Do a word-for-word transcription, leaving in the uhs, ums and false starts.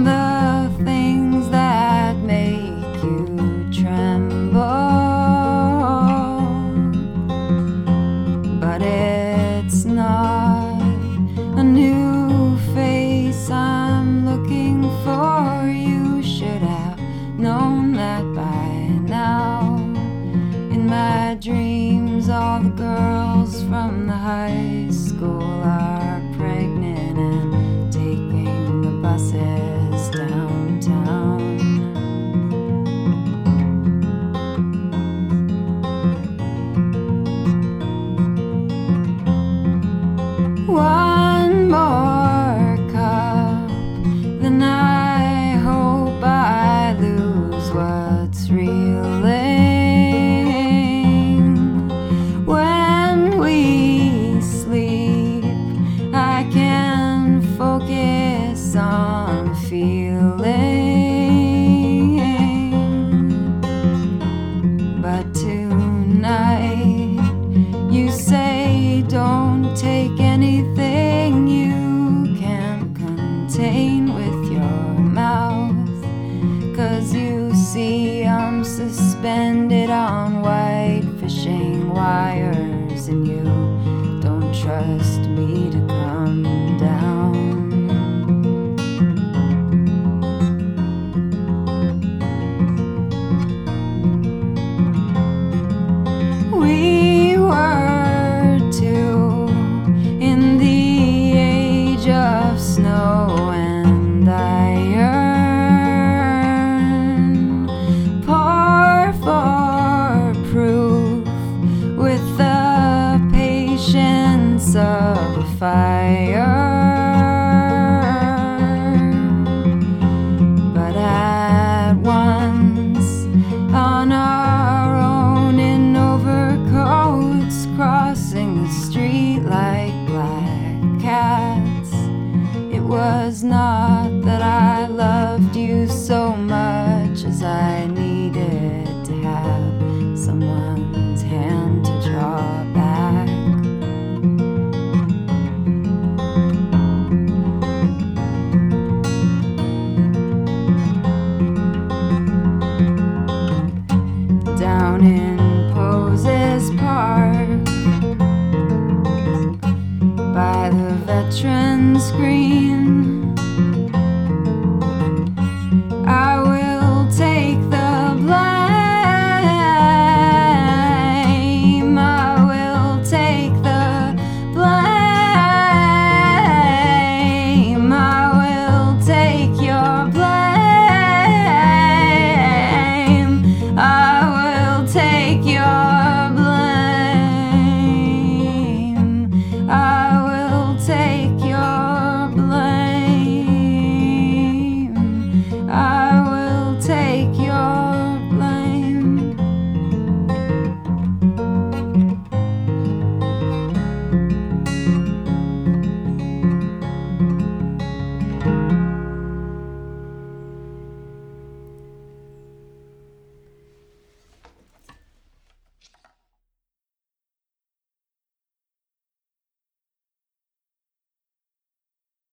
and the things that make you tremble. But it's not a new face I'm looking for. You should have known that by now. In my dreams, all the girls from the high school are pregnant and taking the buses downtown. One more cup, then I hope I lose what's reeling. When we sleep, I can focus on feeling. But tonight, you say don't take anything you can't contain with your mouth. 'Cause you see I'm suspended on white fishing wires, and you don't trust